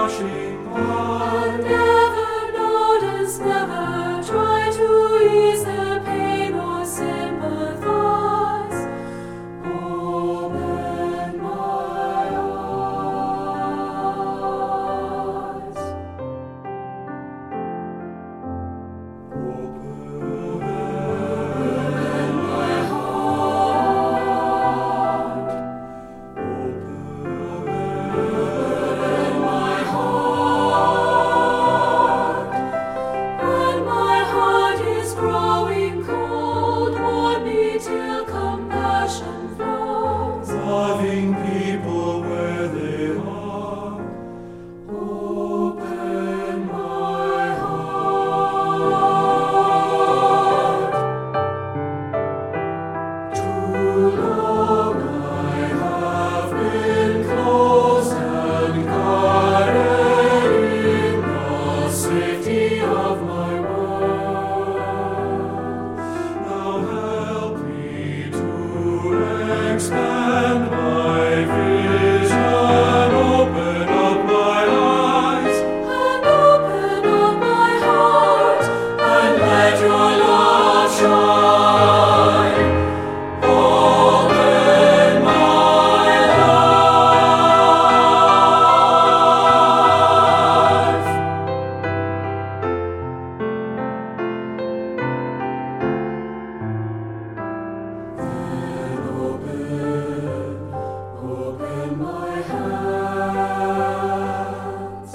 rushing on. Never notice, never try to ease the pain or sympathize. Open my eyes. Open my heart. Open my heart. When my heart is growing cold, warm me till compassion flows. Loving people where they are. Open my heart. Too long I have been closed and guarded in the safety of my world. Now help me to expand my vision. Open up my eyes. And open up my heart, and let your love shine. Open my life. Then open my hands.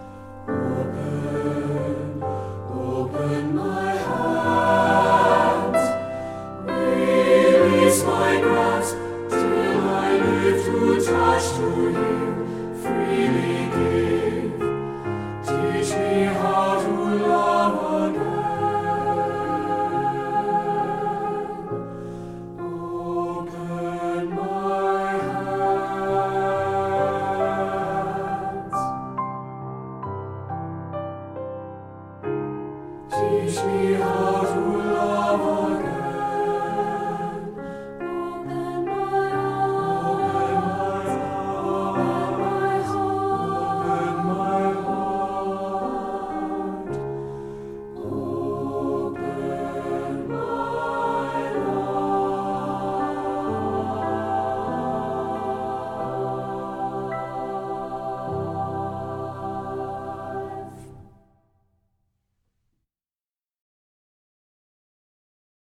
Open my hands. Release my grasp till I live to touch, to heal, freely give. Teach me how to love again. Open my hands. Teach me how to love again.